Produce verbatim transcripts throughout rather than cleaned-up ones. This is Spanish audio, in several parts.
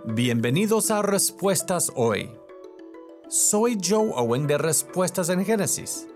Bienvenidos a Respuestas Hoy. Soy Joe Owen de Respuestas en Génesis.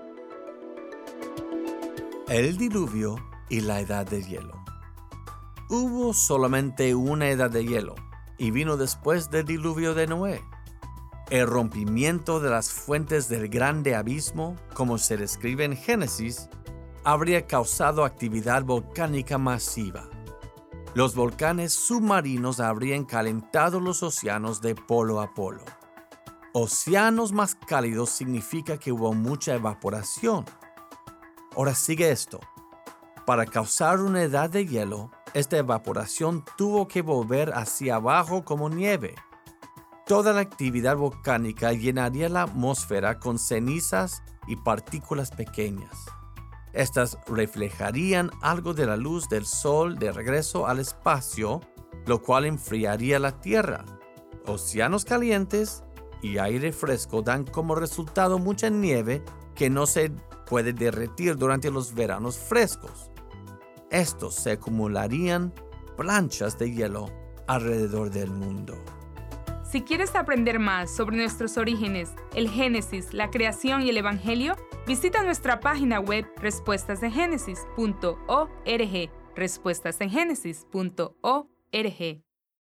El diluvio y la edad de hielo. Hubo solamente una edad de hielo, y vino después del diluvio de Noé. El rompimiento de las fuentes del grande abismo, como se describe en Génesis, habría causado actividad volcánica masiva. Los volcanes submarinos habrían calentado los océanos de polo a polo. Océanos más cálidos significa que hubo mucha evaporación. Ahora sigue esto. Para causar una edad de hielo, esta evaporación tuvo que volver hacia abajo como nieve. Toda la actividad volcánica llenaría la atmósfera con cenizas y partículas pequeñas. Estas reflejarían algo de la luz del sol de regreso al espacio, lo cual enfriaría la Tierra. Océanos calientes y aire fresco dan como resultado mucha nieve que no se puede derretir durante los veranos frescos. Estos se acumularían planchas de hielo alrededor del mundo. Si quieres aprender más sobre nuestros orígenes, el Génesis, la creación y el Evangelio, visita nuestra página web respuestas en génesis punto org, respuestas en génesis punto org.